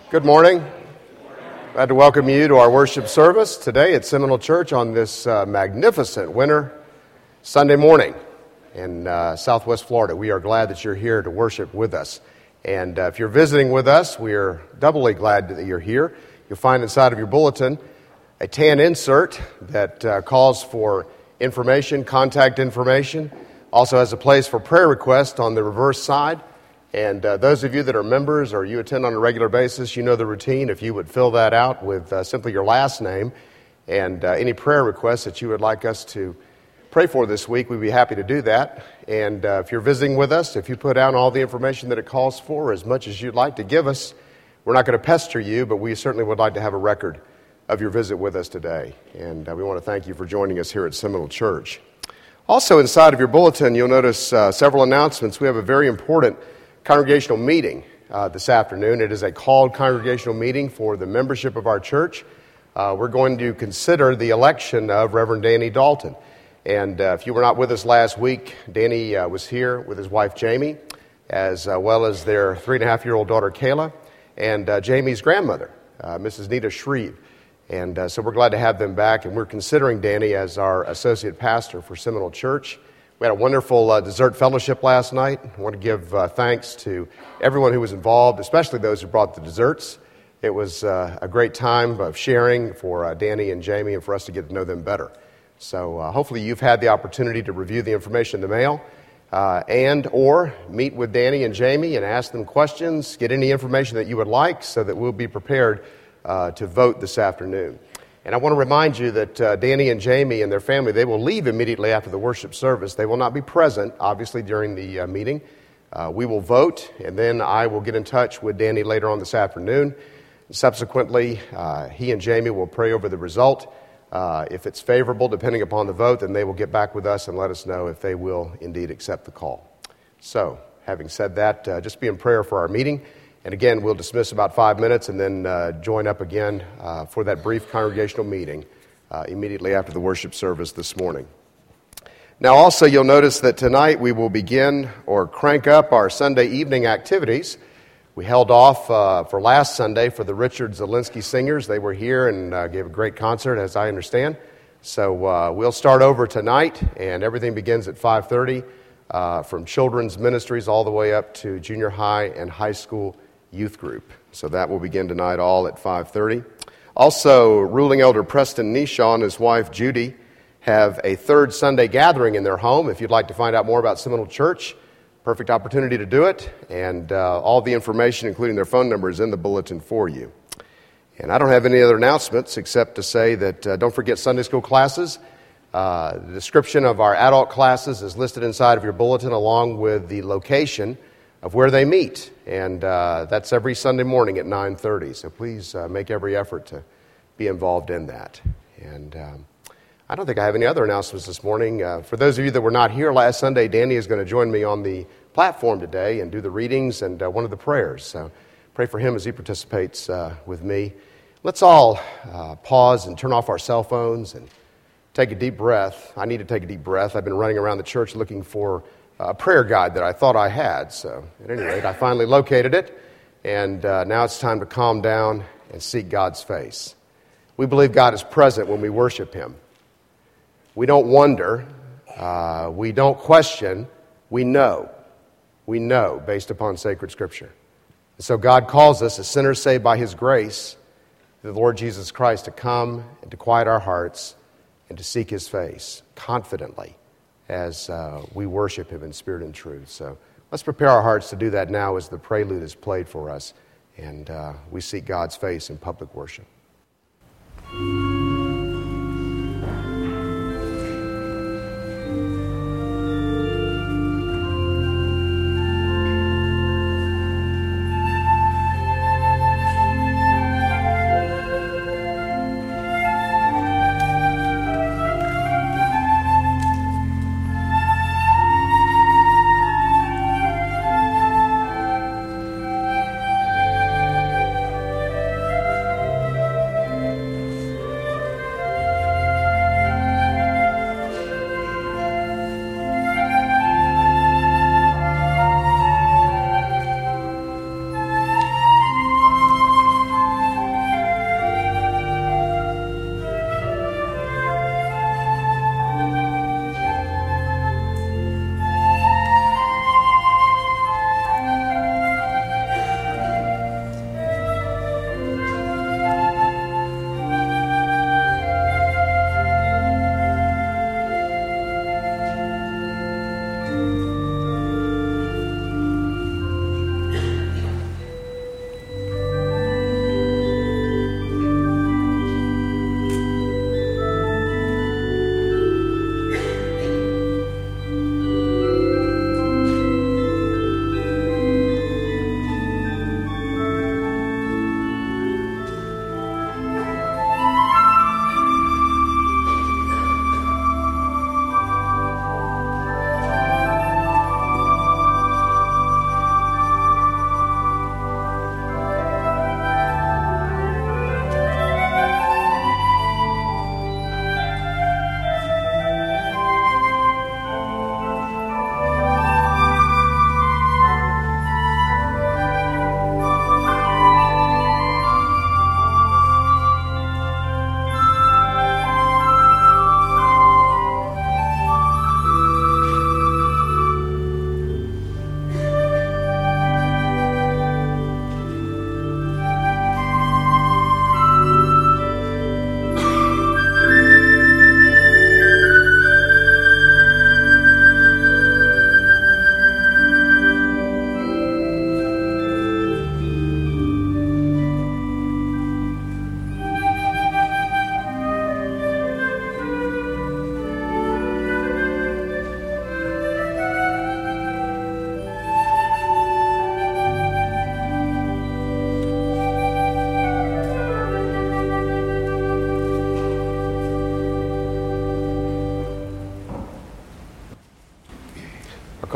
Good morning. Glad to welcome you to our worship service today at Seminole Church on this magnificent winter Sunday morning in Southwest Florida. We are glad that you're here to worship with us. And if you're visiting with us, we are doubly glad that you're here. You'll find inside of your bulletin a tan insert that calls for information, contact information. Also has a place for prayer requests on the reverse side. And those of you that are members or you attend on a regular basis, you know the routine. If you would fill that out with simply your last name and any prayer requests that you would like us to pray for this week, we'd be happy to do that. And if you're visiting with us, if you put out all the information that it calls for, as much as you'd like to give us, we're not going to pester you, but we certainly would like to have a record of your visit with us today. And we want to thank you for joining us here at Seminole Church. Also inside of your bulletin, you'll notice several announcements. We have a very important congregational meeting this afternoon. It is a called congregational meeting for the membership of our church. We're going to consider the election of Reverend Danny Dalton. And if you were not with us last week, Danny was here with his wife Jamie, as well as their 3.5-year-old daughter Kayla, and Jamie's grandmother, Mrs. Nita Shreve. And so we're glad to have them back, and we're considering Danny as our associate pastor for Seminole Church. We had a wonderful dessert fellowship last night. I want to give thanks to everyone who was involved, especially those who brought the desserts. It was a great time of sharing for Danny and Jamie and for us to get to know them better. So hopefully you've had the opportunity to review the information in the mail and or meet with Danny and Jamie and ask them questions, get any information that you would like so that we'll be prepared to vote this afternoon. And I want to remind you that Danny and Jamie and their family, they will leave immediately after the worship service. They will not be present, obviously, during the meeting. We will vote, and then I will get in touch with Danny later on this afternoon. Subsequently, he and Jamie will pray over the result. If it's favorable, depending upon the vote, then they will get back with us and let us know if they will indeed accept the call. So, having said that, just be in prayer for our meeting. And again, we'll dismiss about 5 minutes and then join up again for that brief congregational meeting immediately after the worship service this morning. Now also, you'll notice that tonight we will begin or crank up our Sunday evening activities. We held off for last Sunday for the Richard Zielinski Singers. They were here and gave a great concert, as I understand. So we'll start over tonight, and everything begins at 5:30 from children's ministries all the way up to junior high and high school youth group. So that will begin tonight all at 5:30. Also, ruling elder Preston Nishaw and his wife Judy have a third Sunday gathering in their home. If you'd like to find out more about Seminole Church, perfect opportunity to do it. And all the information, including their phone number, is in the bulletin for you. And I don't have any other announcements except to say that don't forget Sunday school classes. The description of our adult classes is listed inside of your bulletin along with the location of where they meet, and that's every Sunday morning at 9:30. So please make every effort to be involved in that. And I don't think I have any other announcements this morning. For those of you that were not here last Sunday, Danny is going to join me on the platform today and do the readings and one of the prayers. So pray for him as he participates with me. Let's all pause and turn off our cell phones and take a deep breath. I need to take a deep breath. I've been running around the church looking for a prayer guide that I thought I had. So at any rate, I finally located it, and now it's time to calm down and seek God's face. We believe God is present when we worship Him. We don't wonder. We don't question. We know. We know based upon sacred Scripture. And so God calls us, as sinners saved by His grace, the Lord Jesus Christ, to come and to quiet our hearts and to seek His face confidently as we worship Him in spirit and truth. So let's prepare our hearts to do that now as the prelude is played for us and we seek God's face in public worship.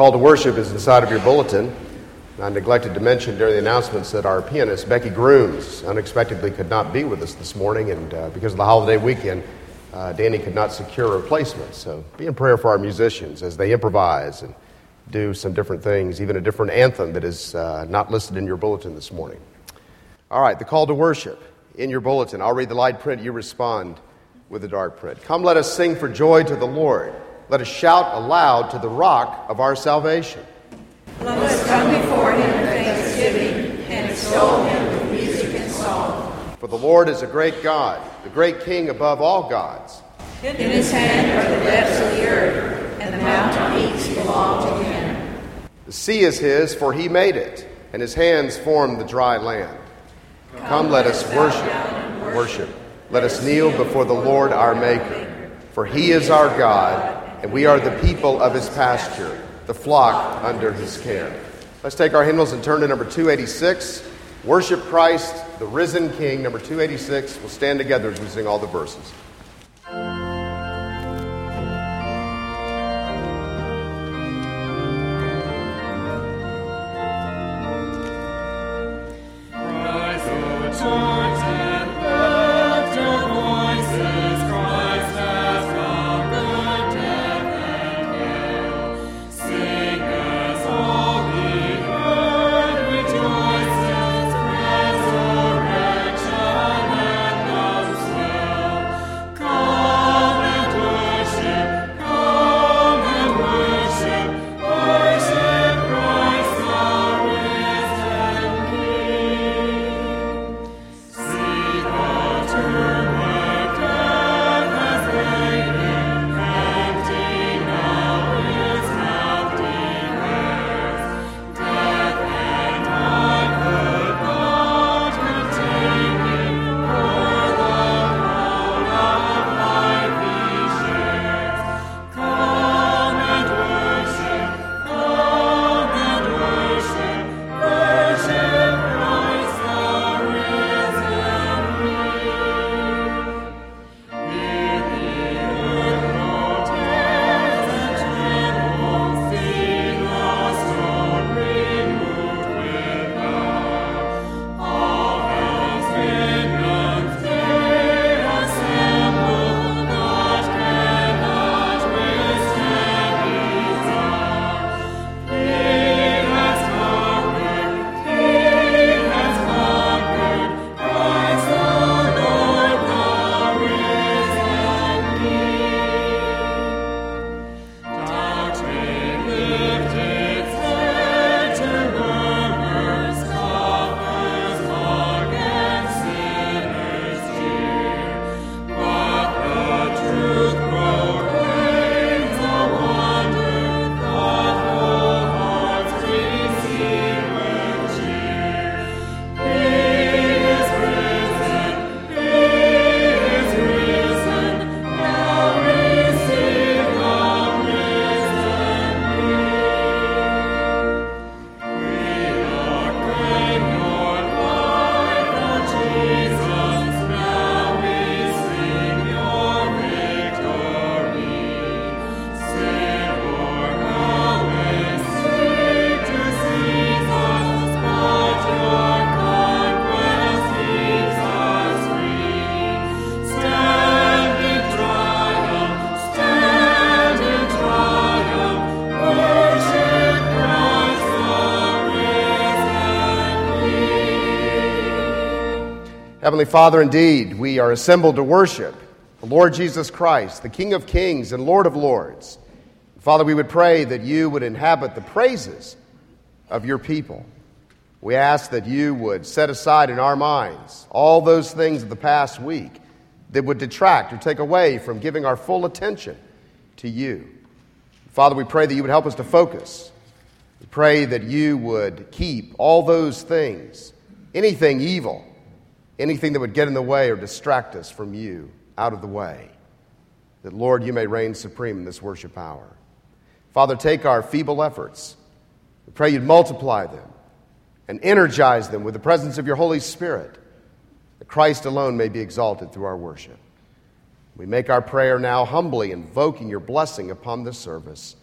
Call to worship is inside of your bulletin. I neglected to mention during the announcements that our pianist, Becky Grooms, unexpectedly could not be with us this morning, and because of the holiday weekend, Danny could not secure a replacement. So be in prayer for our musicians as they improvise and do some different things, even a different anthem that is not listed in your bulletin this morning. All right, the call to worship in your bulletin. I'll read the light print, you respond with the dark print. Come, let us sing for joy to the Lord. Let us shout aloud to the rock of our salvation. Let us come before him in thanksgiving and extol him with music and song. For the Lord is a great God, the great King above all gods. In his hand are the depths of the earth, and the mountain peaks belong to him. The sea is his, for he made it, and his hands formed the dry land. Come, let us worship. Let us kneel before the Lord our Maker. For he is our God, and we are the people of his pasture, the flock under his care. Let's take our hymnals and turn to number 286. Worship Christ, the risen King, number 286. We'll stand together as we sing all the verses. Heavenly Father, indeed, we are assembled to worship the Lord Jesus Christ, the King of kings and Lord of lords. Father, we would pray that you would inhabit the praises of your people. We ask that you would set aside in our minds all those things of the past week that would detract or take away from giving our full attention to you. Father, we pray that you would help us to focus. We pray that you would keep all those things, anything evil, anything that would get in the way or distract us from you, out of the way. That, Lord, you may reign supreme in this worship hour. Father, take our feeble efforts. We pray you'd multiply them and energize them with the presence of your Holy Spirit, that Christ alone may be exalted through our worship. We make our prayer now humbly invoking your blessing upon this service.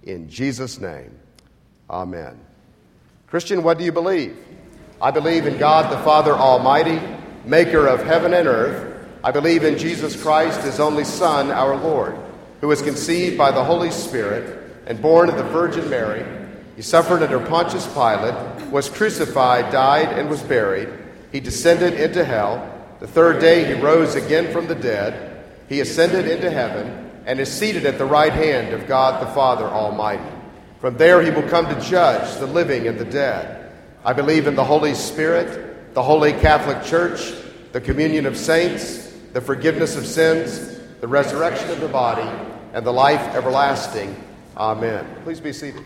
In Jesus' name, amen. Christian, what do you believe? I believe in God the Father Almighty, maker of heaven and earth. I believe in Jesus Christ, his only Son, our Lord, who was conceived by the Holy Spirit and born of the Virgin Mary. He suffered under Pontius Pilate, was crucified, died, and was buried. He descended into hell. The third day he rose again from the dead. He ascended into heaven and is seated at the right hand of God the Father Almighty. From there he will come to judge the living and the dead. I believe in the Holy Spirit, the Holy Catholic Church, the communion of saints, the forgiveness of sins, the resurrection of the body, and the life everlasting. Amen. Please be seated.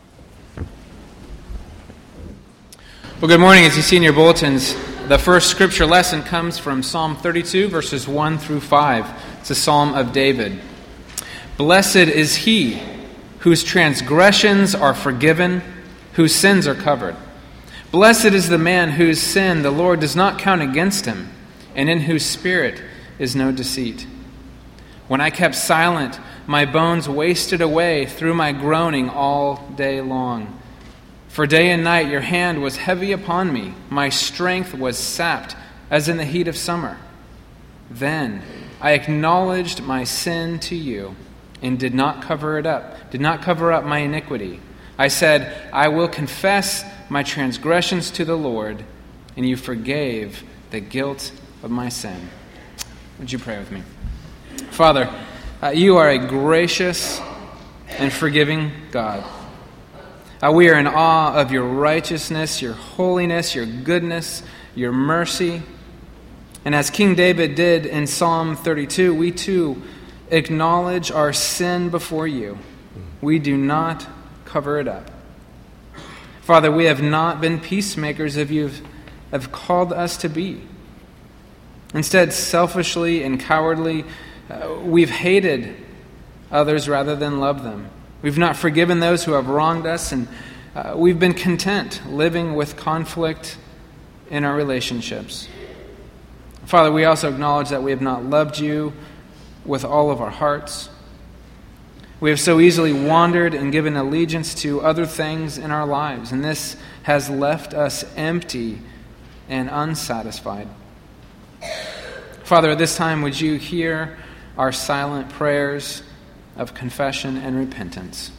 Well, good morning. As you see in your bulletins, the first scripture lesson comes from Psalm 32, verses 1 through 5. It's a psalm of David. Blessed is he whose transgressions are forgiven, whose sins are covered. Blessed is the man whose sin the Lord does not count against him, and in whose spirit is no deceit. When I kept silent, my bones wasted away through my groaning all day long. For day and night your hand was heavy upon me. My strength was sapped as in the heat of summer. Then I acknowledged my sin to you and did not cover it up, did not cover up my iniquity. I said, I will confess my transgressions to the Lord, and you forgave the guilt of my sin. Would you pray with me? Father, you are a gracious and forgiving God. We are in awe of your righteousness, your holiness, your goodness, your mercy. And as King David did in Psalm 32, we too acknowledge our sin before you. We do not cover it up. Father, we have not been peacemakers as you have called us to be. Instead, selfishly and cowardly, we've hated others rather than loved them. We've not forgiven those who have wronged us, and we've been content living with conflict in our relationships. Father, we also acknowledge that we have not loved you with all of our hearts. We have so easily wandered and given allegiance to other things in our lives, and this has left us empty and unsatisfied. Father, at this time, would you hear our silent prayers of confession and repentance?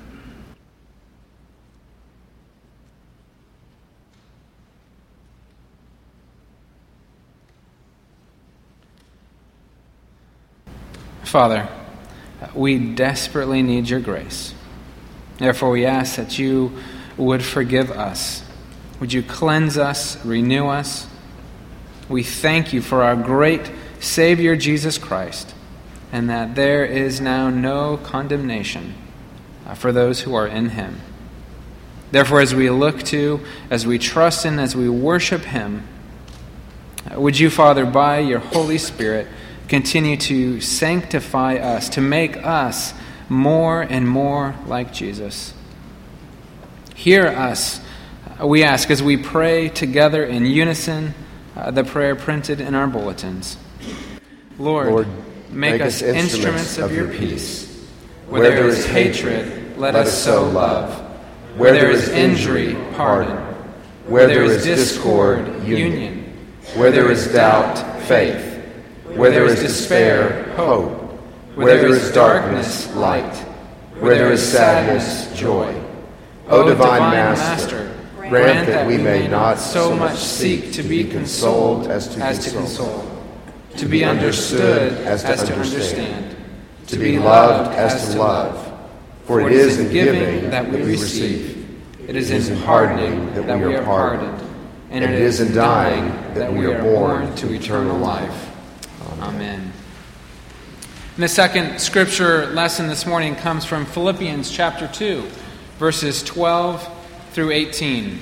Father, we desperately need your grace. Therefore, we ask that you would forgive us. Would you cleanse us, renew us? We thank you for our great Savior, Jesus Christ, and that there is now no condemnation for those who are in him. Therefore, as we look to, as we trust in, as we worship him, would you, Father, by your Holy Spirit, continue to sanctify us, to make us more and more like Jesus. Hear us, we ask, as we pray together in unison the prayer printed in our bulletins. Lord, make us instruments of your peace. Where there is hatred, let us sow love. Where there is injury, pardon. Where there is discord, union. Where there is doubt, faith. Where there is despair, hope. Where there is darkness, light. Where there is sadness, joy. O divine Master, grant that we may not so much seek to be consoled as to console, to be understood as to understand, to be loved as to love. For it is in giving that we receive. It is in pardoning that we are pardoned. And it is in dying that we are born to eternal life. Amen. And the second scripture lesson this morning comes from Philippians chapter 2, verses 12 through 18.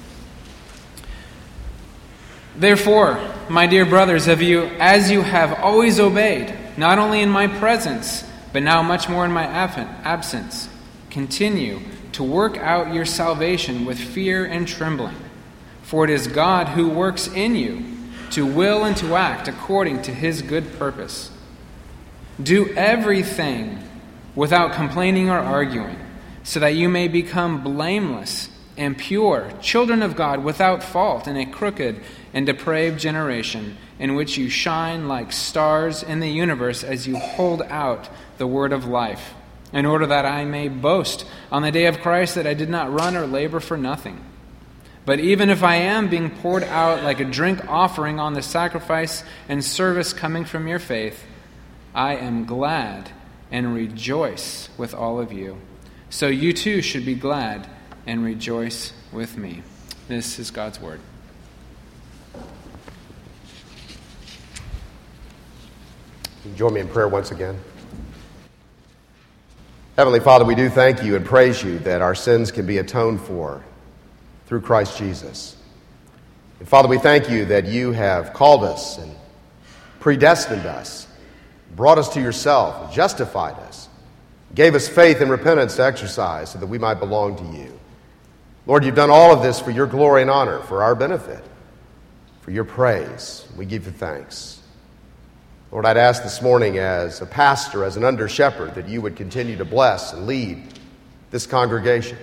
Therefore, my dear brothers, as you have always obeyed, not only in my presence, but now much more in my absence, continue to work out your salvation with fear and trembling. For it is God who works in you to will and to act according to his good purpose. Do everything without complaining or arguing, so that you may become blameless and pure, children of God without fault in a crooked and depraved generation, in which you shine like stars in the universe as you hold out the word of life, in order that I may boast on the day of Christ that I did not run or labor for nothing. But even if I am being poured out like a drink offering on the sacrifice and service coming from your faith, I am glad and rejoice with all of you. So you too should be glad and rejoice with me. This is God's word. Join me in prayer once again. Heavenly Father, we do thank you and praise you that our sins can be atoned for through Christ Jesus. And Father, we thank you that you have called us and predestined us, brought us to yourself, justified us, gave us faith and repentance to exercise so that we might belong to you. Lord, you've done all of this for your glory and honor, for our benefit, for your praise. We give you thanks. Lord, I'd ask this morning as a pastor, as an under-shepherd, that you would continue to bless and lead this congregation.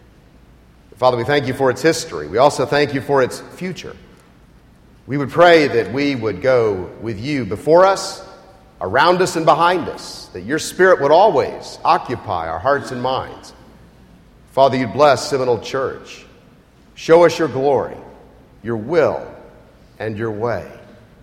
Father, we thank you for its history. We also thank you for its future. We would pray that we would go with you before us, around us, and behind us, that your Spirit would always occupy our hearts and minds. Father, you'd bless Seminole Church. Show us your glory, your will, and your way.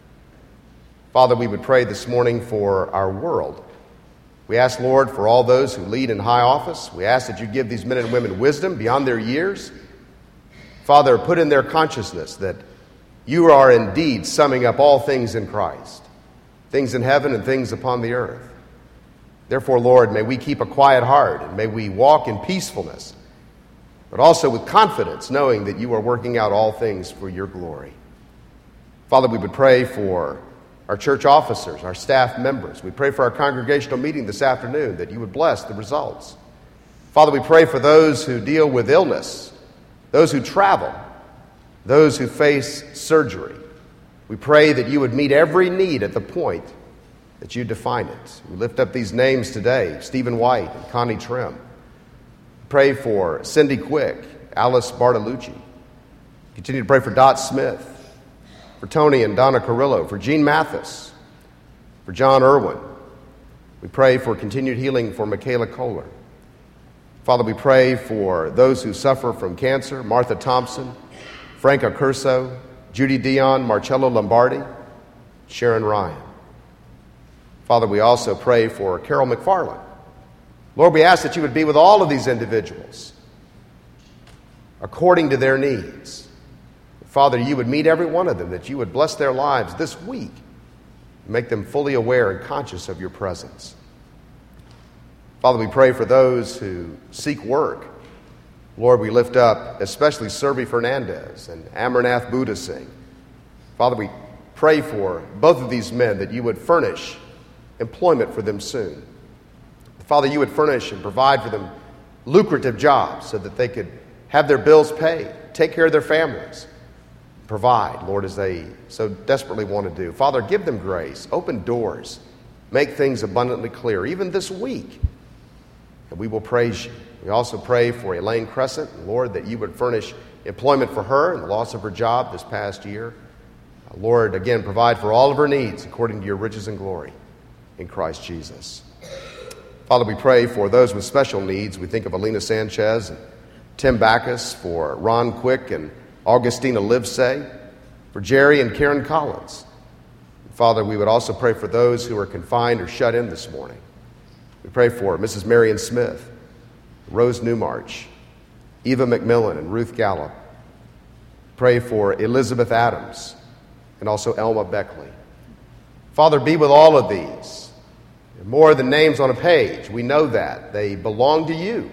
Father, we would pray this morning for our world. We ask, Lord, for all those who lead in high office. We ask that you give these men and women wisdom beyond their years. Father, put in their consciousness that you are indeed summing up all things in Christ, things in heaven and things upon the earth. Therefore, Lord, may we keep a quiet heart and may we walk in peacefulness, but also with confidence, knowing that you are working out all things for your glory. Father, we would pray for our church officers, our staff members. We pray for our congregational meeting this afternoon, that you would bless the results. Father, we pray for those who deal with illness, those who travel, those who face surgery. We pray that you would meet every need at the point that you define it. We lift up these names today, Stephen White and Connie Trim. Pray for Cindy Quick, Alice Bartolucci. Continue to pray for Dot Smith, for Tony and Donna Carrillo, for Gene Mathis, for John Irwin. We pray for continued healing for Michaela Kohler. Father, we pray for those who suffer from cancer, Martha Thompson, Frank Accurso, Judy Dion, Marcello Lombardi, Sharon Ryan. Father, we also pray for Carol McFarland. Lord, we ask that you would be with all of these individuals according to their needs. Father, you would meet every one of them, that you would bless their lives this week, make them fully aware and conscious of your presence. Father, we pray for those who seek work. Lord, we lift up especially Servi Fernandez and Amarnath Buddha Singh. Father, we pray for both of these men that you would furnish employment for them soon. Father, you would furnish and provide for them lucrative jobs so that they could have their bills paid, take care of their families, provide, Lord, as they so desperately want to do. Father, give them grace, open doors, make things abundantly clear, even this week. And we will praise you. We also pray for Elaine Crescent, Lord, that you would furnish employment for her and the loss of her job this past year. Lord, again, provide for all of her needs according to your riches and glory in Christ Jesus. Father, we pray for those with special needs. We think of Alina Sanchez and Tim Backus, for Ron Quick and Augustina Livesay, for Jerry and Karen Collins. Father, we would also pray for those who are confined or shut in this morning. We pray for Mrs. Marion Smith, Rose Newmarch, Eva McMillan, and Ruth Gallup. Pray for Elizabeth Adams and also Elma Beckley. Father, be with all of these. They're more than names on a page. We know that. They belong to you.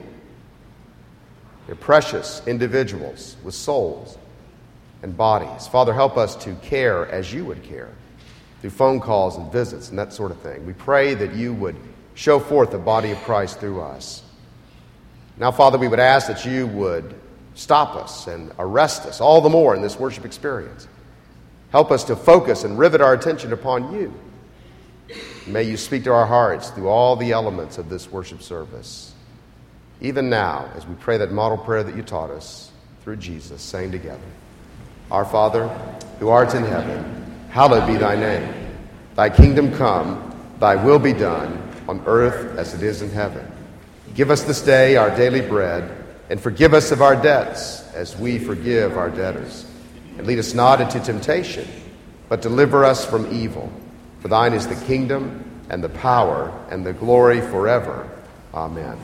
They're precious individuals with souls and bodies. Father, help us to care as you would care through phone calls and visits and that sort of thing. We pray that you would show forth the body of Christ through us. Now, Father, we would ask that you would stop us and arrest us all the more in this worship experience. Help us to focus and rivet our attention upon you. May you speak to our hearts through all the elements of this worship service. even now, as we pray that model prayer that you taught us through Jesus, saying together, Our Father, who art in heaven, hallowed be thy name. Thy kingdom come, thy will be done, on earth as it is in heaven. Give us this day our daily bread, and forgive us of our debts, as we forgive our debtors. And lead us not into temptation, but deliver us from evil. For thine is the kingdom, and the power, and the glory forever. Amen.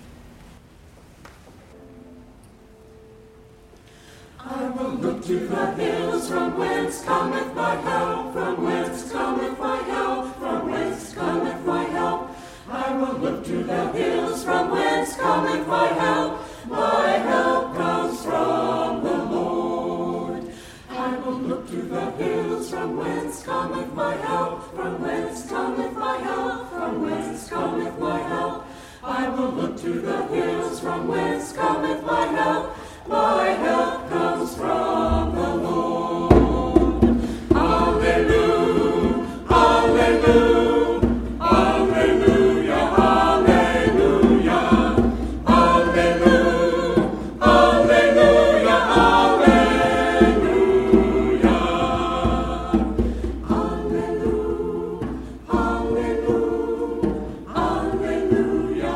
I will look to the hills from whence cometh my help, from whence cometh my help, from whence cometh my help. I will look to the hills from whence cometh my help. My help comes from the Lord. I will look to the hills from whence cometh my help, from whence cometh my help, from whence cometh my help. I will look to the hills from whence cometh my help. My help comes from the Lord. Hallelujah, hallelujah, hallelujah, hallelujah, hallelujah, hallelujah, hallelujah, hallelujah, hallelujah, hallelujah,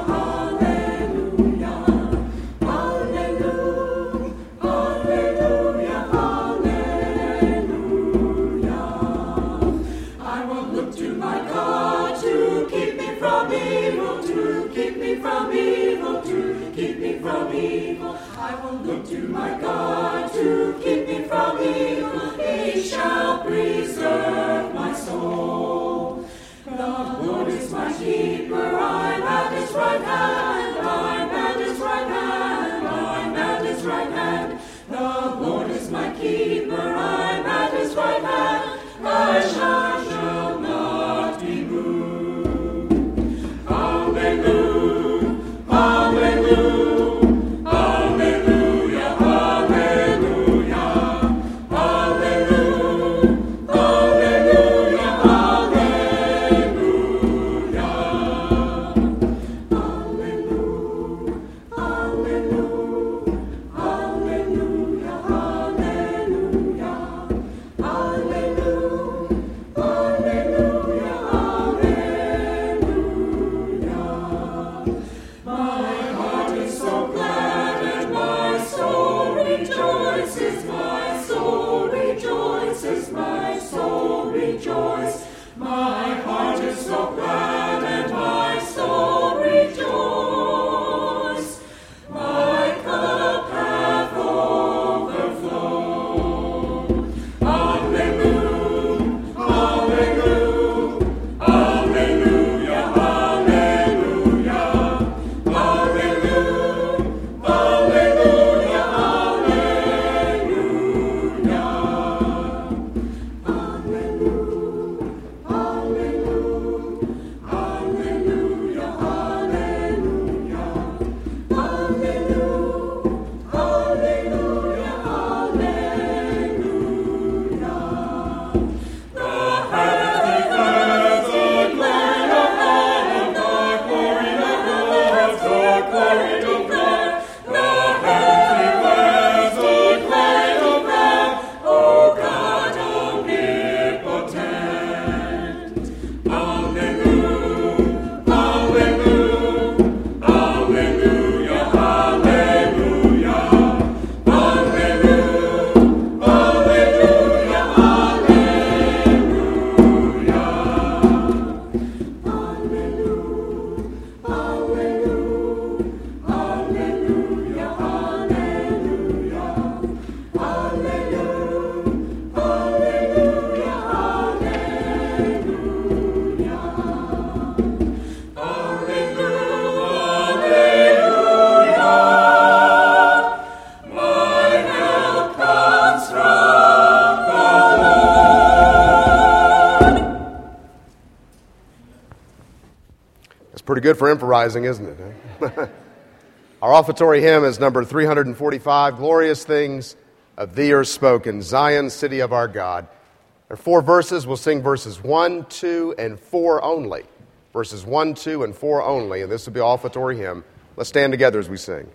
from evil. I will look to my God to keep me from evil. He shall preserve my soul. The Lord is my keeper. I'm at his right hand. I'm at his right hand. I'm at his right hand. The Lord is my keeper. I'm at his right hand. I shall not be moved. Hallelujah. Hallelujah. Pretty good for improvising, isn't it? Our offertory hymn is number 345, Glorious Things of Thee Are Spoken, Zion, City of Our God. There are 4 verses. We'll sing verses 1, 2, and 4 only. Verses 1, 2, and 4 only, and this will be offertory hymn Let's stand together as we sing.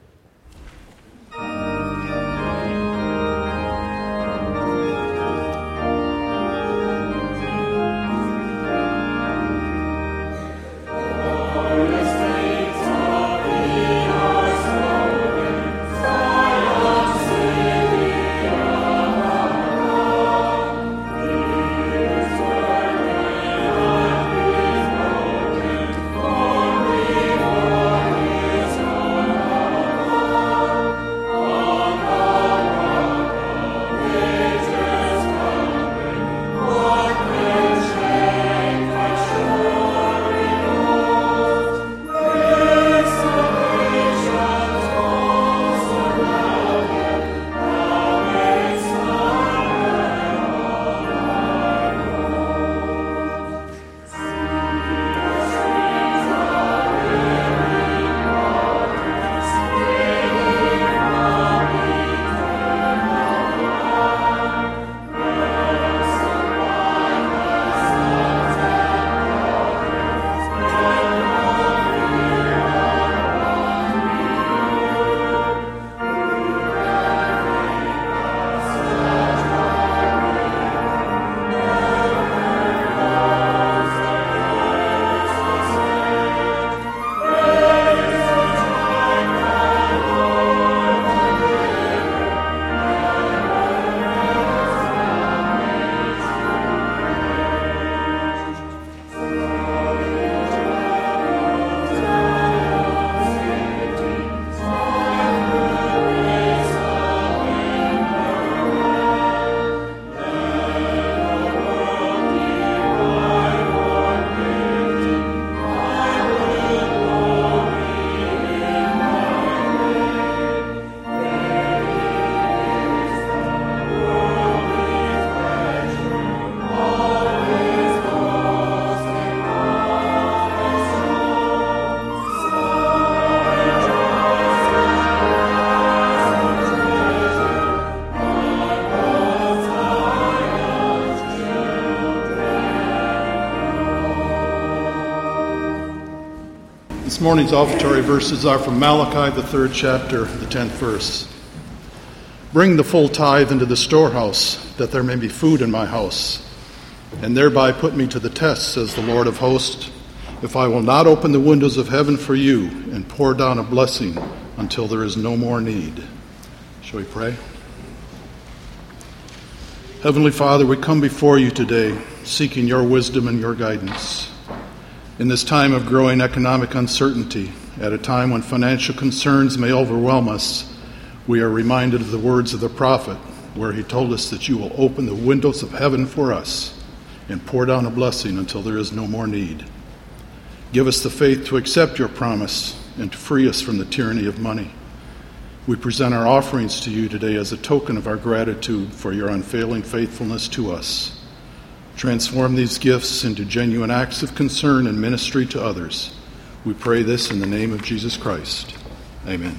This morning's offertory verses are from Malachi, the 3rd chapter, the 10th verse. Bring the full tithe into the storehouse, that there may be food in my house, and thereby put me to the test, says the Lord of hosts, if I will not open the windows of heaven for you and pour down a blessing until there is no more need. Shall we pray? Heavenly Father, we come before you today, seeking your wisdom and your guidance. In this time of growing economic uncertainty, at a time when financial concerns may overwhelm us, we are reminded of the words of the prophet, where he told us that you will open the windows of heaven for us and pour down a blessing until there is no more need. Give us the faith to accept your promise and to free us from the tyranny of money. We present our offerings to you today as a token of our gratitude for your unfailing faithfulness to us. Transform these gifts into genuine acts of concern and ministry to others. We pray this in the name of Jesus Christ. Amen.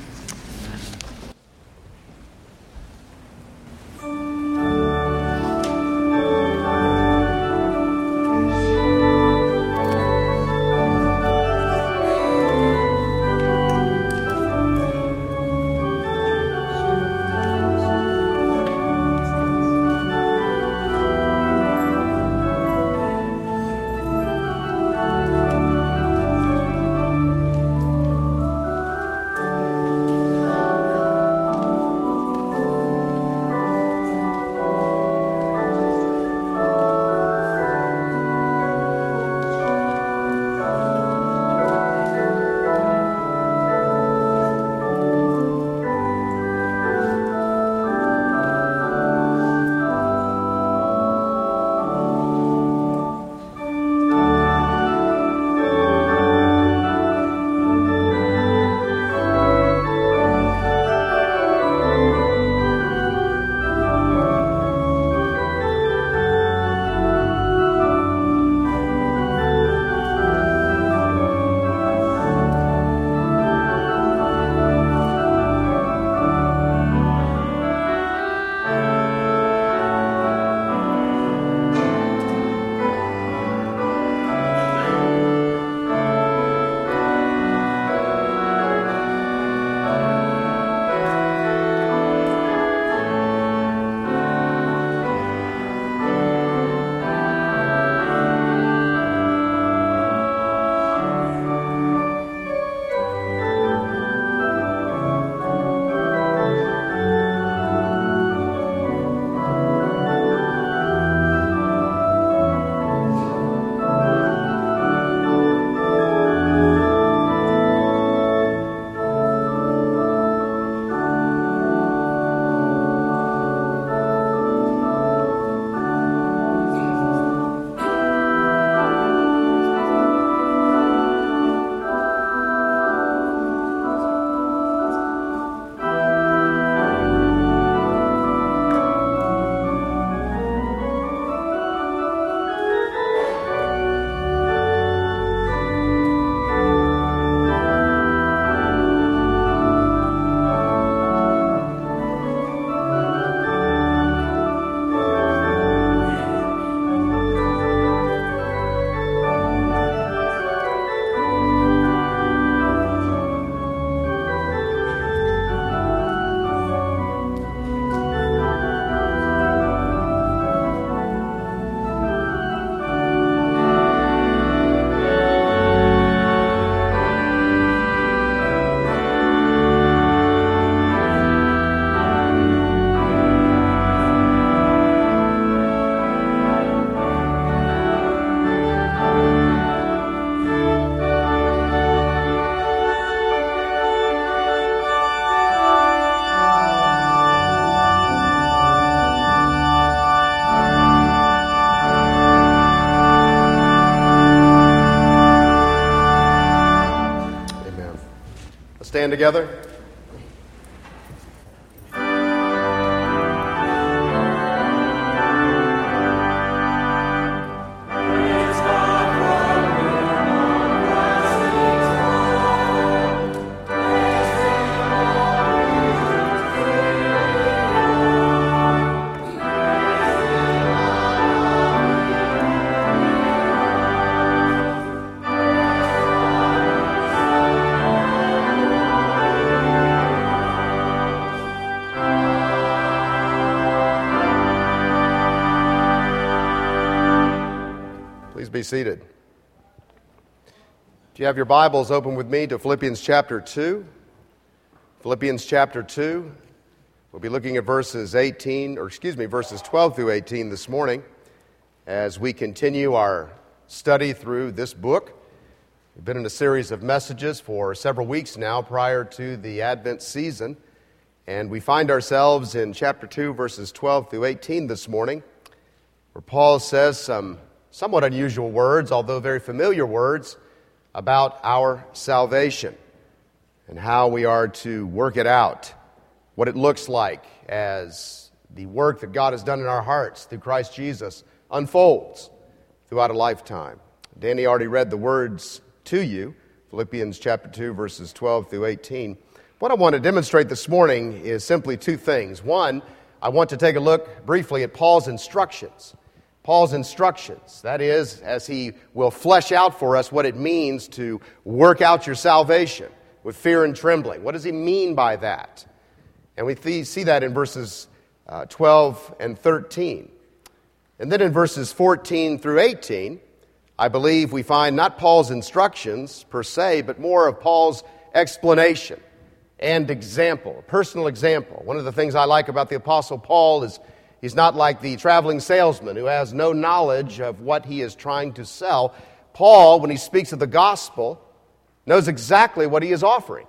together? Be seated. Do you have your Bibles open with me to Philippians chapter 2? Philippians chapter 2. We'll be looking at verses 12 through 18 this morning as we continue our study through this book. We've been in a series of messages for several weeks now prior to the Advent season, and we find ourselves in chapter 2, verses 12 through 18 this morning, where Paul says some somewhat unusual words, although very familiar words, about our salvation and how we are to work it out, what it looks like as the work that God has done in our hearts through Christ Jesus unfolds throughout a lifetime. Danny already read the words to you, Philippians chapter 2, verses 12 through 18. What I want to demonstrate this morning is simply two things. One, I want to take a look briefly at Paul's instructions. Paul's instructions, that is, as he will flesh out for us what it means to work out your salvation with fear and trembling. What does he mean by that? And we see that in verses 12 and 13. And then in verses 14 through 18, I believe we find not Paul's instructions per se, but more of Paul's explanation and example, a personal example. One of the things I like about the Apostle Paul is he's not like the traveling salesman who has no knowledge of what he is trying to sell. Paul, when he speaks of the gospel, knows exactly what he is offering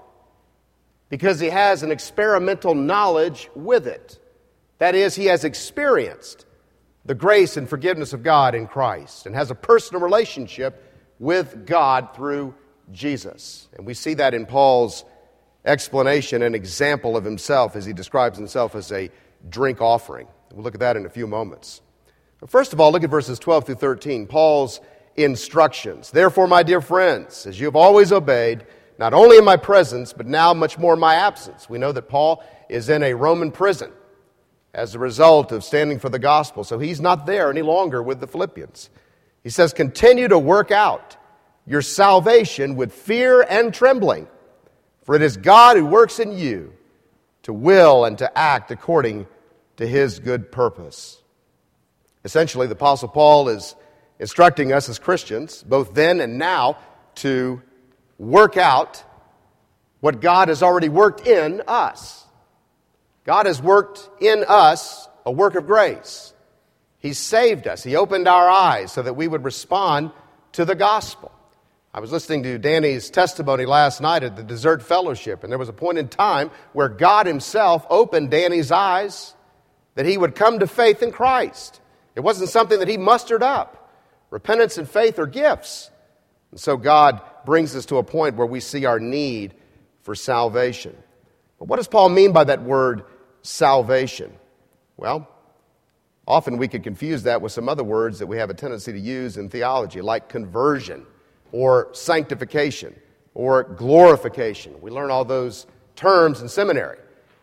because he has an experimental knowledge with it. That is, he has experienced the grace and forgiveness of God in Christ and has a personal relationship with God through Jesus. And we see that in Paul's explanation and example of himself as he describes himself as a drink offering. We'll look at that in a few moments. But first of all, look at verses 12 through 13, Paul's instructions. Therefore, my dear friends, as you have always obeyed, not only in my presence, but now much more in my absence. We know that Paul is in a Roman prison as a result of standing for the gospel, so he's not there any longer with the Philippians. He says, continue to work out your salvation with fear and trembling, for it is God who works in you to will and to act according to his good purpose. Essentially, the Apostle Paul is instructing us as Christians, both then and now, to work out what God has already worked in us. God has worked in us a work of grace. He saved us. He opened our eyes so that we would respond to the gospel. I was listening to Danny's testimony last night at the Dessert Fellowship, and there was a point in time where God himself opened Danny's eyes that he would come to faith in Christ. It wasn't something that he mustered up. Repentance and faith are gifts. And so God brings us to a point where we see our need for salvation. But what does Paul mean by that word salvation? Well, often we could confuse that with some other words that we have a tendency to use in theology, like conversion or sanctification or glorification. We learn all those terms in seminary.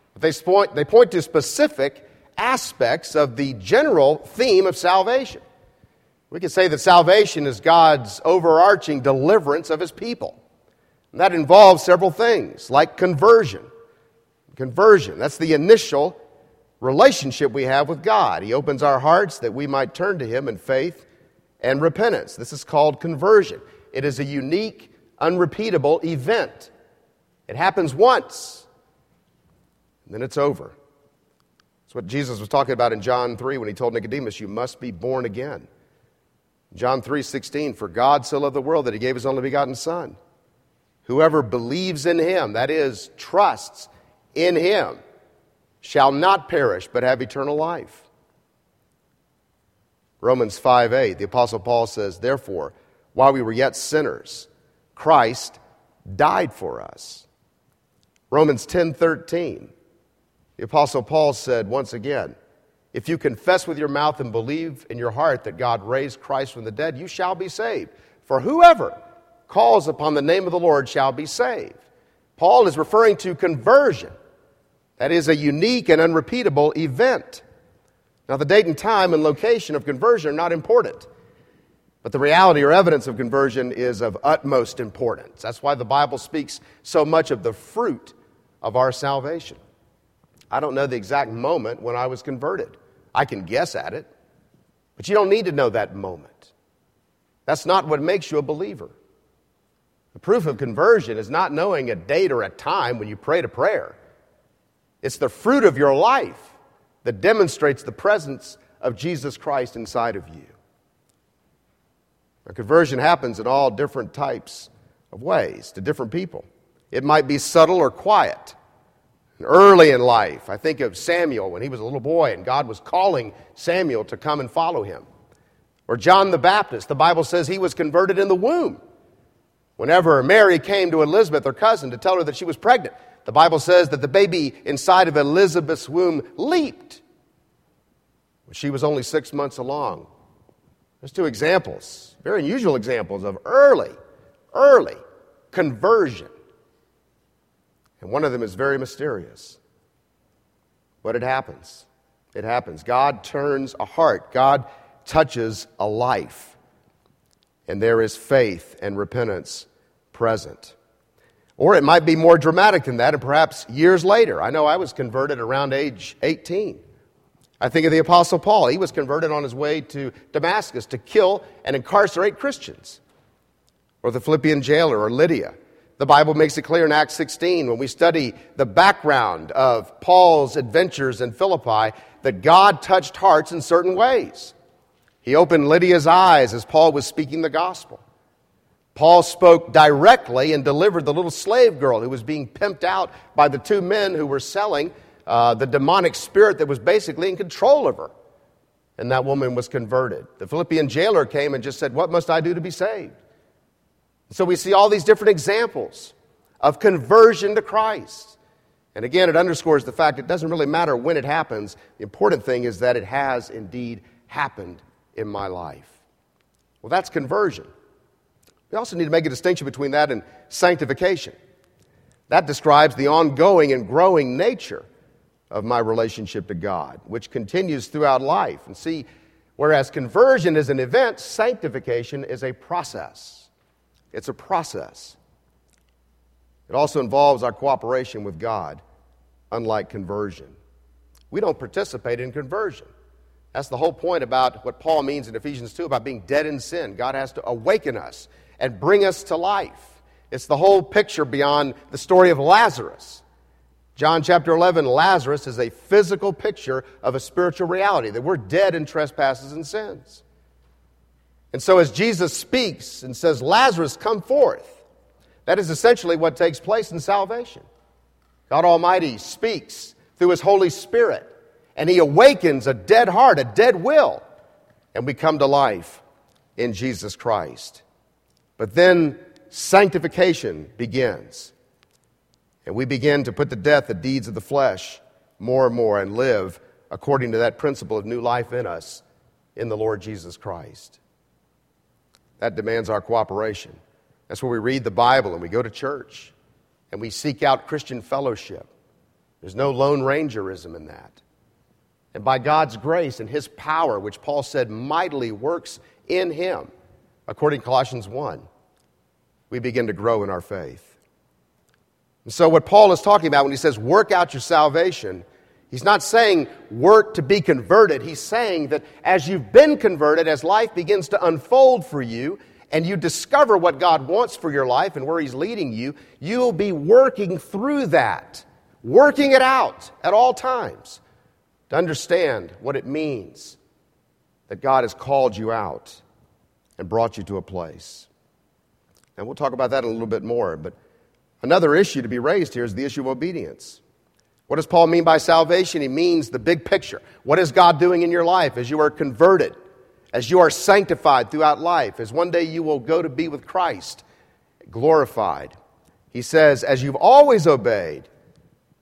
But they point to specific aspects of the general theme of salvation. We could say that salvation is God's overarching deliverance of his people. And that involves several things, like conversion. Conversion, that's the initial relationship we have with God. He opens our hearts that we might turn to him in faith and repentance. This is called conversion. It is a unique, unrepeatable event. It happens once, and then it's over. That's what Jesus was talking about in John 3 when he told Nicodemus, you must be born again. John 3:16, for God so loved the world that he gave his only begotten Son. Whoever believes in him, that is, trusts in him, shall not perish but have eternal life. Romans 5:8, the Apostle Paul says, therefore, while we were yet sinners, Christ died for us. Romans 10:13, the Apostle Paul said once again, if you confess with your mouth and believe in your heart that God raised Christ from the dead, you shall be saved. For whoever calls upon the name of the Lord shall be saved. Paul is referring to conversion. That is a unique and unrepeatable event. Now, the date and time and location of conversion are not important, but the reality or evidence of conversion is of utmost importance. That's why the Bible speaks so much of the fruit of our salvation. I don't know the exact moment when I was converted. I can guess at it, but you don't need to know that moment. That's not what makes you a believer. The proof of conversion is not knowing a date or a time when you prayed a prayer. It's the fruit of your life that demonstrates the presence of Jesus Christ inside of you. Now, conversion happens in all different types of ways to different people. It might be subtle or quiet. Early in life, I think of Samuel when he was a little boy and God was calling Samuel to come and follow him. Or John the Baptist, the Bible says he was converted in the womb. Whenever Mary came to Elizabeth, her cousin, to tell her that she was pregnant, the Bible says that the baby inside of Elizabeth's womb leaped when she was only 6 months along. There's two examples, very unusual examples of early conversion. And one of them is very mysterious. But it happens. It happens. God turns a heart. God touches a life. And there is faith and repentance present. Or it might be more dramatic than that, and perhaps years later. I know I was converted around age 18. I think of the Apostle Paul. He was converted on his way to Damascus to kill and incarcerate Christians. Or the Philippian jailer, or Lydia. The Bible makes it clear in Acts 16, when we study the background of Paul's adventures in Philippi, that God touched hearts in certain ways. He opened Lydia's eyes as Paul was speaking the gospel. Paul spoke directly and delivered the little slave girl who was being pimped out by the two men who were selling the demonic spirit that was basically in control of her. And that woman was converted. The Philippian jailer came and just said, "What must I do to be saved?" So we see all these different examples of conversion to Christ. And again, it underscores the fact it doesn't really matter when it happens. The important thing is that it has indeed happened in my life. Well, that's conversion. We also need to make a distinction between that and sanctification. That describes the ongoing and growing nature of my relationship to God, which continues throughout life. And see, whereas conversion is an event, sanctification is a process. It's a process. It also involves our cooperation with God, unlike conversion. We don't participate in conversion. That's the whole point about what Paul means in Ephesians 2 about being dead in sin. God has to awaken us and bring us to life. It's the whole picture beyond the story of Lazarus. John chapter 11, Lazarus is a physical picture of a spiritual reality, that we're dead in trespasses and sins. And so as Jesus speaks and says, "Lazarus, come forth," that is essentially what takes place in salvation. God Almighty speaks through His Holy Spirit, and He awakens a dead heart, a dead will, and we come to life in Jesus Christ. But then sanctification begins, and we begin to put to death the deeds of the flesh more and more and live according to that principle of new life in us in the Lord Jesus Christ. That demands our cooperation. That's where we read the Bible and we go to church and we seek out Christian fellowship. There's no Lone Rangerism in that. And by God's grace and His power, which Paul said mightily works in Him, according to Colossians 1, we begin to grow in our faith. And so what Paul is talking about when he says work out your salvation, he's not saying work to be converted. He's saying that as you've been converted, as life begins to unfold for you, and you discover what God wants for your life and where He's leading you, you'll be working through that, working it out at all times to understand what it means that God has called you out and brought you to a place. And we'll talk about that a little bit more, but another issue to be raised here is the issue of obedience. What does Paul mean by salvation? He means the big picture. What is God doing in your life as you are converted, as you are sanctified throughout life, as one day you will go to be with Christ, glorified? He says, as you've always obeyed,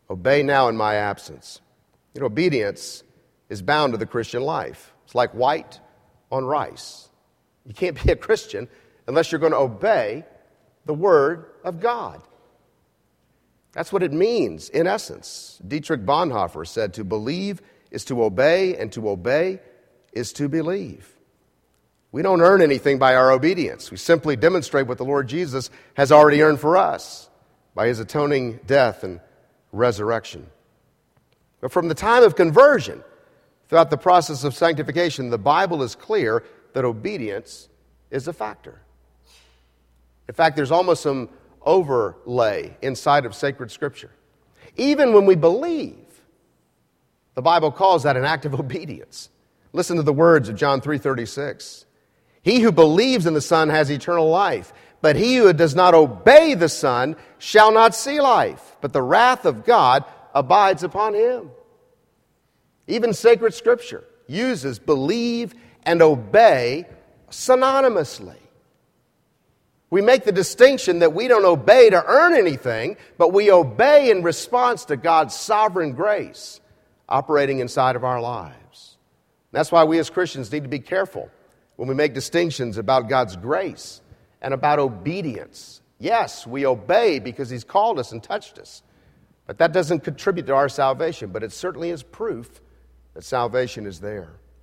Obey now in my absence. Obedience is bound to the Christian life. It's like white on rice. You can't be a Christian unless you're going to obey the Word of God. That's what it means, in essence. Dietrich Bonhoeffer said, to believe is to obey, and to obey is to believe. We don't earn anything by our obedience. We simply demonstrate what the Lord Jesus has already earned for us by His atoning death and resurrection. But from the time of conversion, throughout the process of sanctification, the Bible is clear that obedience is a factor. In fact, there's almost some overlay inside of sacred Scripture. Even when we believe, the Bible calls that an act of obedience. Listen to the words of John 3:36. He who believes in the Son has eternal life, but he who does not obey the Son shall not see life, but the wrath of God abides upon him. Even sacred Scripture uses believe and obey synonymously. We make the distinction that we don't obey to earn anything, but we obey in response to God's sovereign grace operating inside of our lives. That's why we as Christians need to be careful when we make distinctions about God's grace and about obedience. Yes, we obey because He's called us and touched us, but that doesn't contribute to our salvation, but it certainly is proof that salvation is there.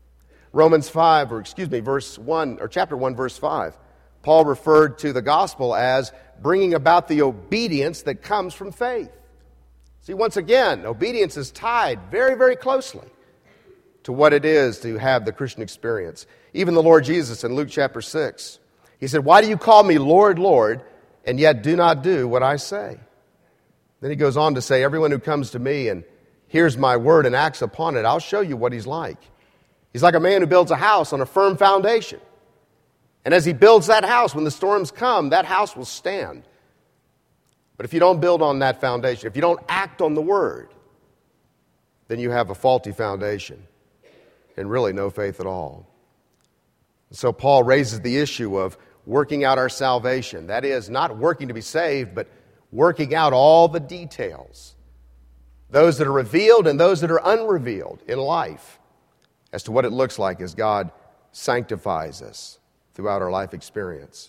Verse 1, or chapter 1, verse 5. Paul referred to the gospel as bringing about the obedience that comes from faith. See, once again, obedience is tied very, very closely to what it is to have the Christian experience. Even the Lord Jesus in Luke chapter 6, He said, "Why do you call me Lord, Lord, and yet do not do what I say?" Then He goes on to say, "Everyone who comes to me and hears my word and acts upon it, I'll show you what he's like. He's like a man who builds a house on a firm foundation. And as he builds that house, when the storms come, that house will stand. But if you don't build on that foundation, if you don't act on the word, then you have a faulty foundation and really no faith at all." So Paul raises the issue of working out our salvation. That is, not working to be saved, but working out all the details, those that are revealed and those that are unrevealed in life, as to what it looks like as God sanctifies us throughout our life experience.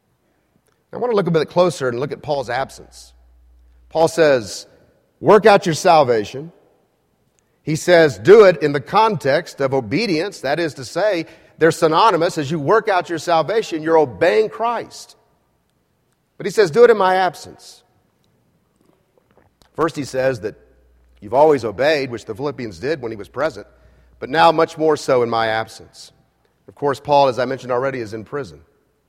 I want to look a bit closer and look at Paul's absence. Paul says, work out your salvation. He says, do it in the context of obedience. That is to say, they're synonymous. As you work out your salvation, you're obeying Christ. But he says, do it in my absence. First he says that you've always obeyed, which the Philippians did when he was present, but now much more so in my absence. Of course, Paul, as I mentioned already, is in prison.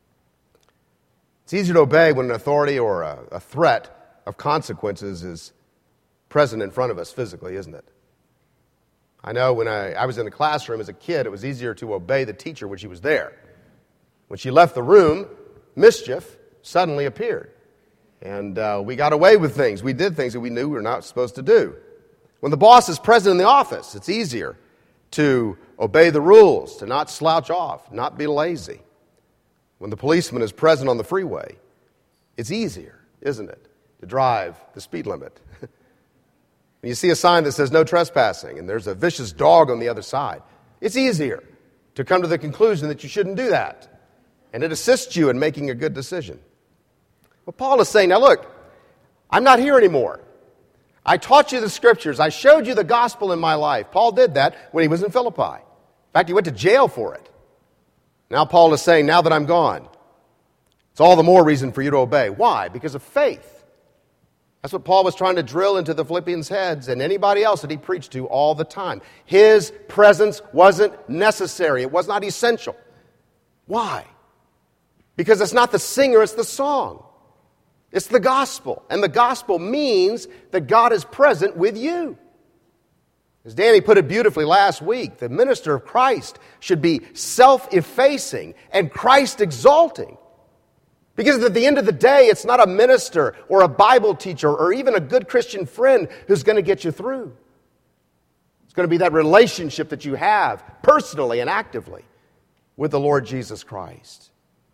It's easier to obey when an authority or a threat of consequences is present in front of us physically, isn't it? I know when I was in the classroom as a kid, it was easier to obey the teacher when she was there. When she left the room, mischief suddenly appeared. And we got away with things. We did things that we knew we were not supposed to do. When the boss is present in the office, it's easier to obey the rules, to not slouch off, not be lazy. When the policeman is present on the freeway, it's easier, isn't it, to drive the speed limit. When you see a sign that says no trespassing and there's a vicious dog on the other side, it's easier to come to the conclusion that you shouldn't do that. And it assists you in making a good decision. Well, Paul is saying, now look, I'm not here anymore. I taught you the Scriptures. I showed you the gospel in my life. Paul did that when he was in Philippi. In fact, he went to jail for it. Now Paul is saying, now that I'm gone, it's all the more reason for you to obey. Why? Because of faith. That's what Paul was trying to drill into the Philippians' heads and anybody else that he preached to all the time. His presence wasn't necessary. It was not essential. Why? Because it's not the singer, it's the song. It's the gospel. And the gospel means that God is present with you. As Danny put it beautifully last week, the minister of Christ should be self-effacing and Christ-exalting. Because at the end of the day, it's not a minister or a Bible teacher or even a good Christian friend who's going to get you through. It's going to be that relationship that you have personally and actively with the Lord Jesus Christ.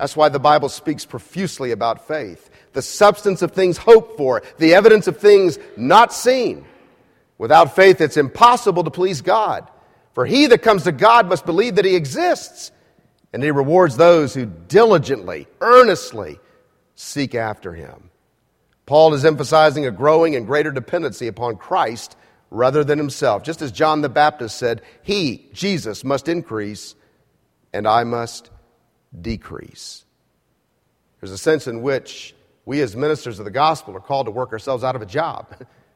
That's why the Bible speaks profusely about faith, the substance of things hoped for, the evidence of things not seen. Without faith, it's impossible to please God. For he that comes to God must believe that he exists, and he rewards those who diligently, earnestly seek after him. Paul is emphasizing a growing and greater dependency upon Christ rather than himself. Just as John the Baptist said, he, Jesus, must increase, and I must decrease. There's a sense in which we as ministers of the gospel are called to work ourselves out of a job,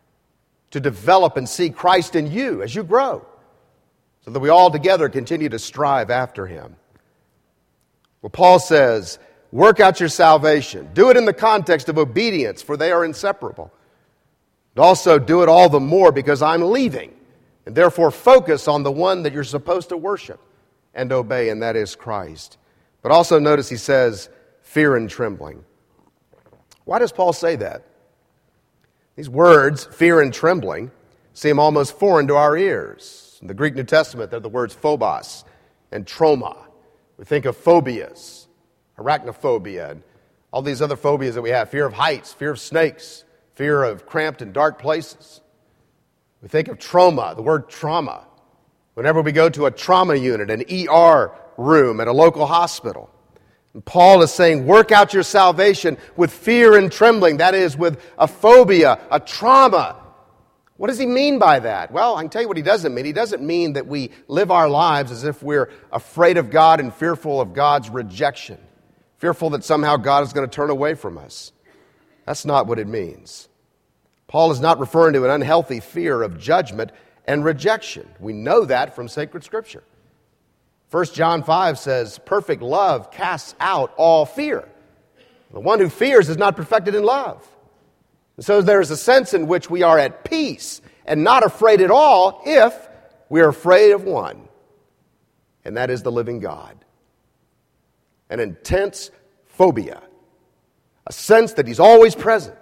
to develop and see Christ in you as you grow, so that we all together continue to strive after him. Well, Paul says, work out your salvation. Do it in the context of obedience, for they are inseparable. And also do it all the more because I'm leaving, and therefore focus on the one that you're supposed to worship and obey, and that is Christ. But also notice he says, fear and trembling. Why does Paul say that? These words, fear and trembling, seem almost foreign to our ears. In the Greek New Testament, they're the words phobos and trauma. We think of phobias, arachnophobia, and all these other phobias that we have. Fear of heights, fear of snakes, fear of cramped and dark places. We think of trauma, the word trauma. Whenever we go to a trauma unit, an ER room at a local hospital. And Paul is saying, work out your salvation with fear and trembling. That is, with a phobia, a trauma. What does he mean by that? Well, I can tell you what he doesn't mean. He doesn't mean that we live our lives as if we're afraid of God and fearful of God's rejection, fearful that somehow God is going to turn away from us. That's not what it means. Paul is not referring to an unhealthy fear of judgment and rejection. We know that from sacred Scripture. 1 John 5 says, perfect love casts out all fear. The one who fears is not perfected in love. And so there is a sense in which we are at peace and not afraid at all if we are afraid of one, and that is the living God. An intense phobia, a sense that he's always present,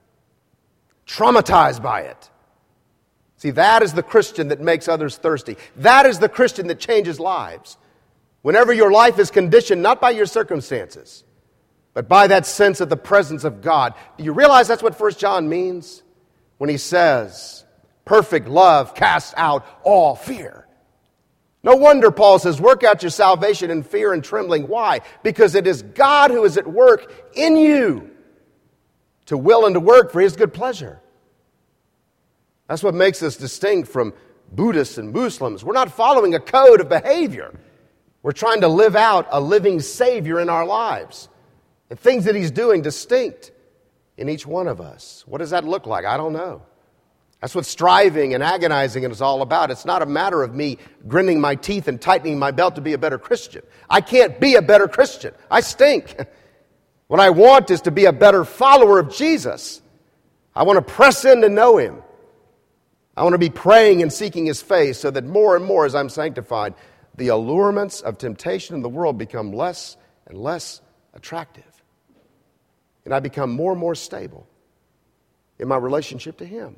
traumatized by it. See, that is the Christian that makes others thirsty. That is the Christian that changes lives. Whenever your life is conditioned not by your circumstances, but by that sense of the presence of God. Do you realize that's what 1 John means? When he says, perfect love casts out all fear. No wonder Paul says, work out your salvation in fear and trembling. Why? Because it is God who is at work in you to will and to work for his good pleasure. That's what makes us distinct from Buddhists and Muslims. We're not following a code of behavior. We're trying to live out a living Savior in our lives. And things that he's doing distinct in each one of us. What does that look like? I don't know. That's what striving and agonizing is all about. It's not a matter of me grinding my teeth and tightening my belt to be a better Christian. I can't be a better Christian. I stink. What I want is to be a better follower of Jesus. I want to press in to know him. I want to be praying and seeking his face so that more and more as I'm sanctified, the allurements of temptation in the world become less and less attractive. And I become more and more stable in my relationship to him.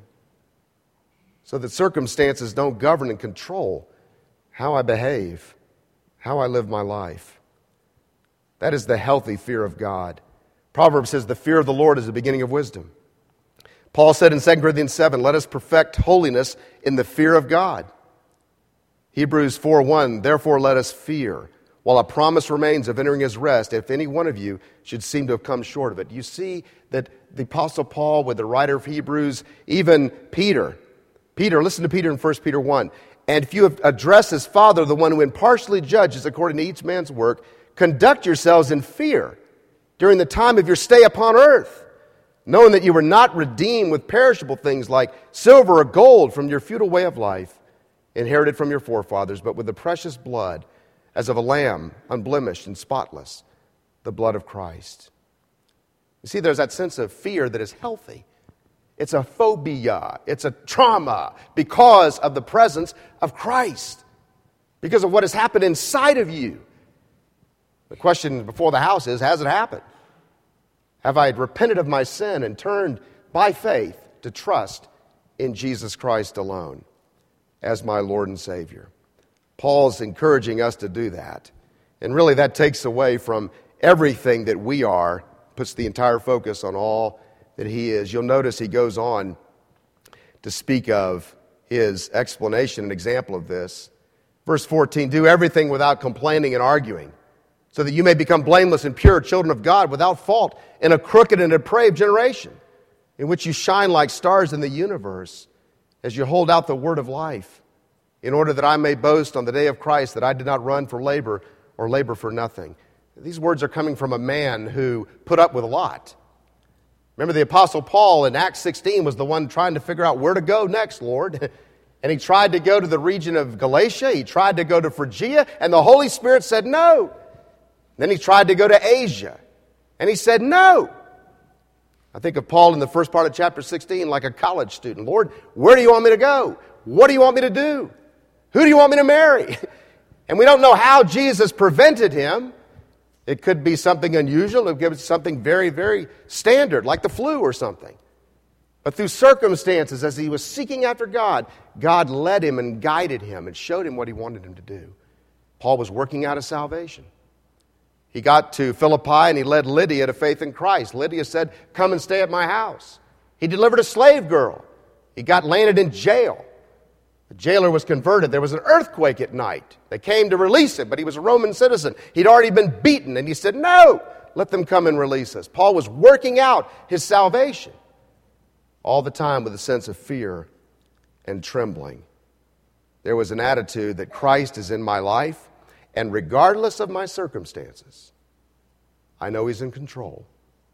So that circumstances don't govern and control how I behave, how I live my life. That is the healthy fear of God. Proverbs says the fear of the Lord is the beginning of wisdom. Paul said in 2 Corinthians 7, let us perfect holiness in the fear of God. Hebrews 4:1, therefore let us fear, while a promise remains of entering his rest, if any one of you should seem to have come short of it. You see that the Apostle Paul, with the writer of Hebrews, even Peter, listen to Peter in 1 Peter 1, and if you have addressed as Father, the one who impartially judges according to each man's work, conduct yourselves in fear during the time of your stay upon earth, knowing that you were not redeemed with perishable things like silver or gold from your futile way of life, inherited from your forefathers, but with the precious blood as of a lamb, unblemished and spotless, the blood of Christ. You see, there's that sense of fear that is healthy. It's a phobia. It's a trauma because of the presence of Christ, because of what has happened inside of you. The question before the house is, has it happened? Have I repented of my sin and turned by faith to trust in Jesus Christ alone as my Lord and Savior? Paul's encouraging us to do that. And really that takes away from everything that we are, puts the entire focus on all that he is. You'll notice he goes on to speak of his explanation and example of this. Verse 14, do everything without complaining and arguing, so that you may become blameless and pure, children of God, without fault, in a crooked and depraved generation, in which you shine like stars in the universe, as you hold out the word of life, in order that I may boast on the day of Christ that I did not run for labor or labor for nothing. These words are coming from a man who put up with a lot. Remember, the Apostle Paul in Acts 16 was the one trying to figure out where to go next, Lord. And he tried to go to the region of Galatia. He tried to go to Phrygia, and the Holy Spirit said no. Then he tried to go to Asia, and he said no. I think of Paul in the first part of chapter 16 like a college student. Lord, where do you want me to go? What do you want me to do? Who do you want me to marry? And we don't know how Jesus prevented him. It could be something unusual. It could be something very, very standard, like the flu or something. But through circumstances, as he was seeking after God, God led him and guided him and showed him what he wanted him to do. Paul was working out his salvation. He got to Philippi and he led Lydia to faith in Christ. Lydia said, come and stay at my house. He delivered a slave girl. He got landed in jail. The jailer was converted. There was an earthquake at night. They came to release him, but he was a Roman citizen. He'd already been beaten, and he said, no, let them come and release us. Paul was working out his salvation, all the time with a sense of fear and trembling. There was an attitude that Christ is in my life, and regardless of my circumstances, I know he's in control.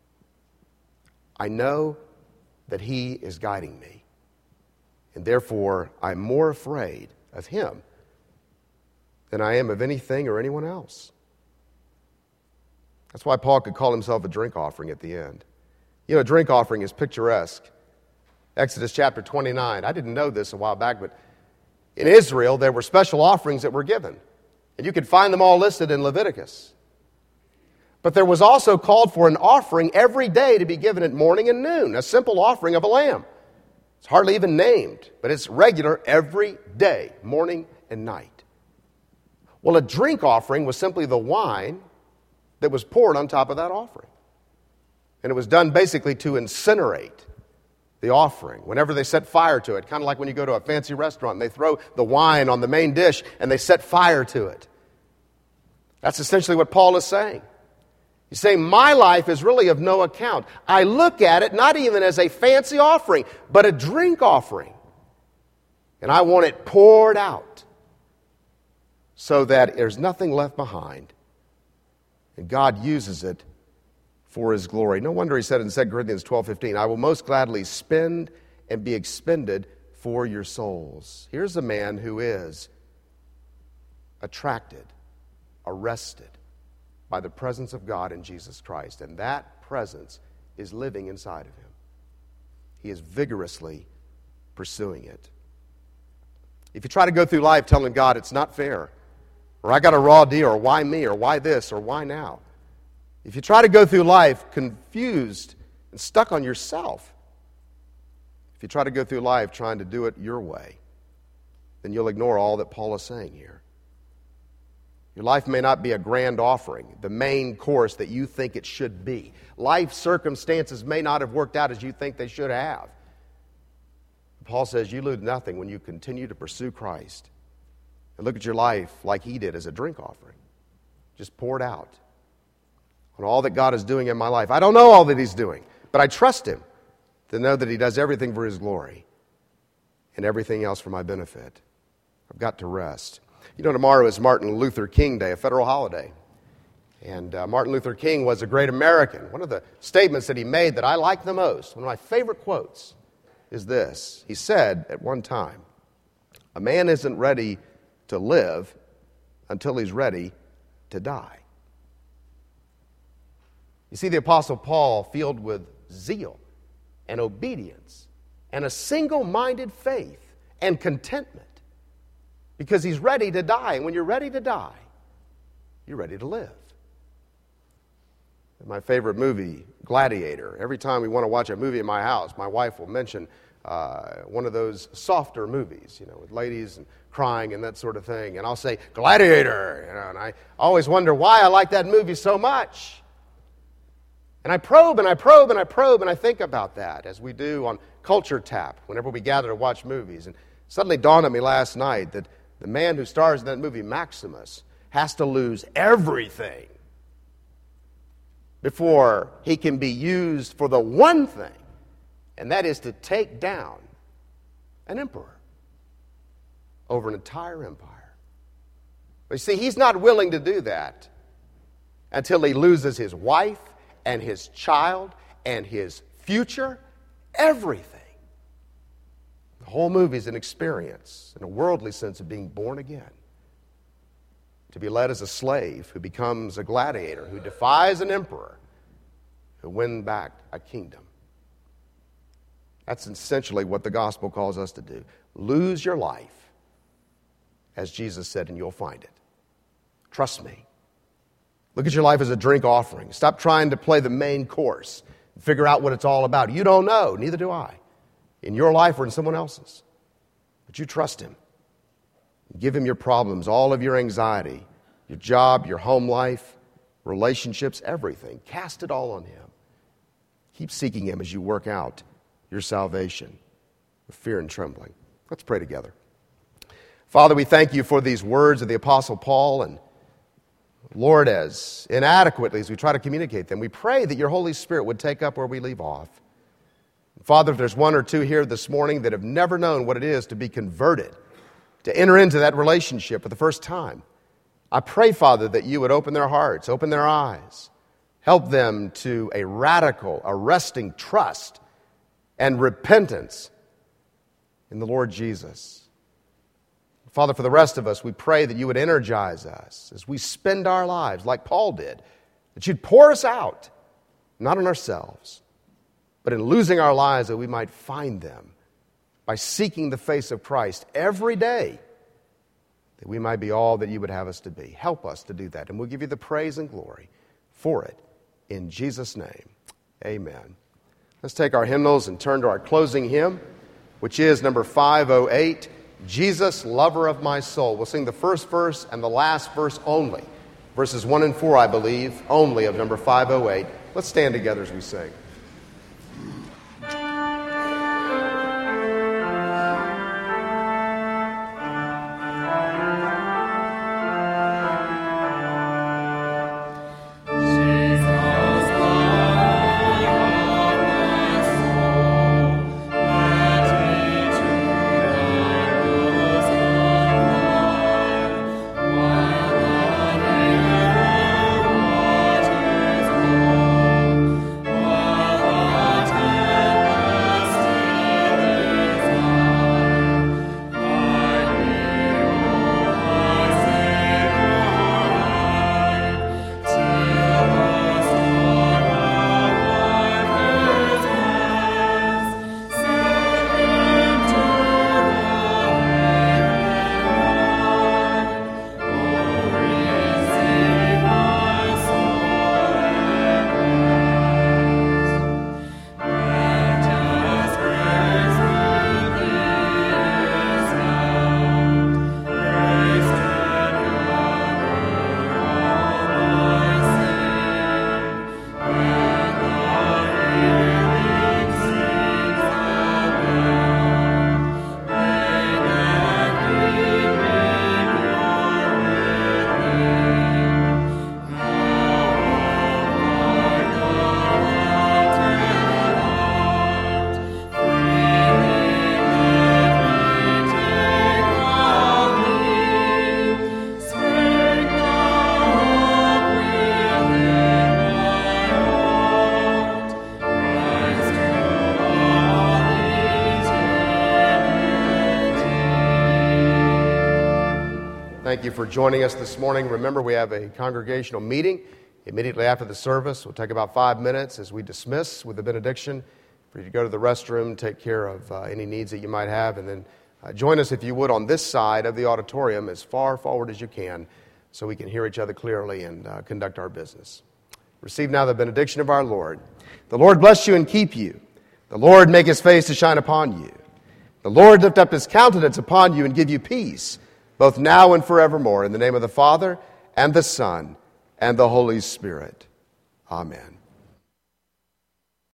I know that he is guiding me. And therefore, I'm more afraid of him than I am of anything or anyone else. That's why Paul could call himself a drink offering at the end. You know, a drink offering is picturesque. Exodus chapter 29. I didn't know this a while back, but in Israel, there were special offerings that were given. And you could find them all listed in Leviticus. But there was also called for an offering every day to be given at morning and noon, a simple offering of a lamb. It's hardly even named, but it's regular every day, morning and night. Well, a drink offering was simply the wine that was poured on top of that offering. And it was done basically to incinerate the offering. Whenever they set fire to it, kind of like when you go to a fancy restaurant and they throw the wine on the main dish and they set fire to it. That's essentially what Paul is saying. He's saying, my life is really of no account. I look at it not even as a fancy offering, but a drink offering. And I want it poured out so that there's nothing left behind. And God uses it for his glory. No wonder he said in 2 Corinthians 12:15, I will most gladly spend and be expended for your souls. Here's a man who is attracted, arrested by the presence of God in Jesus Christ. And that presence is living inside of him. He is vigorously pursuing it. If you try to go through life telling God it's not fair, or I got a raw deal, or why me, or why this, or why now, if you try to go through life confused and stuck on yourself, if you try to go through life trying to do it your way, then you'll ignore all that Paul is saying here. Your life may not be a grand offering, the main course that you think it should be. Life circumstances may not have worked out as you think they should have. Paul says you lose nothing when you continue to pursue Christ and look at your life like he did as a drink offering. Just poured out on all that God is doing in my life. I don't know all that he's doing, but I trust him to know that he does everything for his glory and everything else for my benefit. I've got to rest. You know, tomorrow is Martin Luther King Day, a federal holiday. And Martin Luther King was a great American. One of the statements that he made that I like the most, one of my favorite quotes, is this. He said at one time, a man isn't ready to live until he's ready to die. You see, the Apostle Paul, filled with zeal and obedience and a single-minded faith and contentment, because he's ready to die. And when you're ready to die, you're ready to live. My favorite movie, Gladiator. Every time we want to watch a movie in my house, my wife will mention one of those softer movies, with ladies and crying and that sort of thing. And I'll say, Gladiator, and I always wonder why I like that movie so much. And I probe and I probe and I probe and I think about that as we do on Culture Tap whenever we gather to watch movies. And suddenly dawned on me last night that the man who stars in that movie, Maximus, has to lose everything before he can be used for the one thing, and that is to take down an emperor over an entire empire. But you see, he's not willing to do that until he loses his wife and his child and his future, everything. The whole movie is an experience, in a worldly sense, of being born again. To be led as a slave who becomes a gladiator, who defies an emperor, who wins back a kingdom. That's essentially what the gospel calls us to do. Lose your life, as Jesus said, and you'll find it. Trust me. Look at your life as a drink offering. Stop trying to play the main course and figure out what it's all about. You don't know, neither do I, in your life or in someone else's. But you trust him. Give him your problems, all of your anxiety, your job, your home life, relationships, everything. Cast it all on him. Keep seeking him as you work out your salvation with fear and trembling. Let's pray together. Father, we thank you for these words of the Apostle Paul, and Lord, as inadequately as we try to communicate them, we pray that your Holy Spirit would take up where we leave off. Father, if there's one or two here this morning that have never known what it is to be converted, to enter into that relationship for the first time, I pray, Father, that you would open their hearts, open their eyes, help them to a radical, arresting trust and repentance in the Lord Jesus. Father, for the rest of us, we pray that you would energize us as we spend our lives like Paul did, that you'd pour us out, not on ourselves, but in losing our lives that we might find them by seeking the face of Christ every day, that we might be all that you would have us to be. Help us to do that, and we'll give you the praise and glory for it. In Jesus' name, amen. Let's take our hymnals and turn to our closing hymn, which is number 508, Jesus, Lover of My Soul. We'll sing the first verse and the last verse only. Verses 1 and 4, I believe, only of number 508. Let's stand together as we sing. Thank you for joining us this morning. Remember, we have a congregational meeting immediately after the service. We'll take about 5 minutes as we dismiss with the benediction for you to go to the restroom, take care of any needs that you might have, and then join us, if you would, on this side of the auditorium as far forward as you can so we can hear each other clearly and conduct our business. Receive now the benediction of our Lord. The Lord bless you and keep you. The Lord make his face to shine upon you. The Lord lift up his countenance upon you and give you peace, both now and forevermore. In the name of the Father, and the Son, and the Holy Spirit. Amen.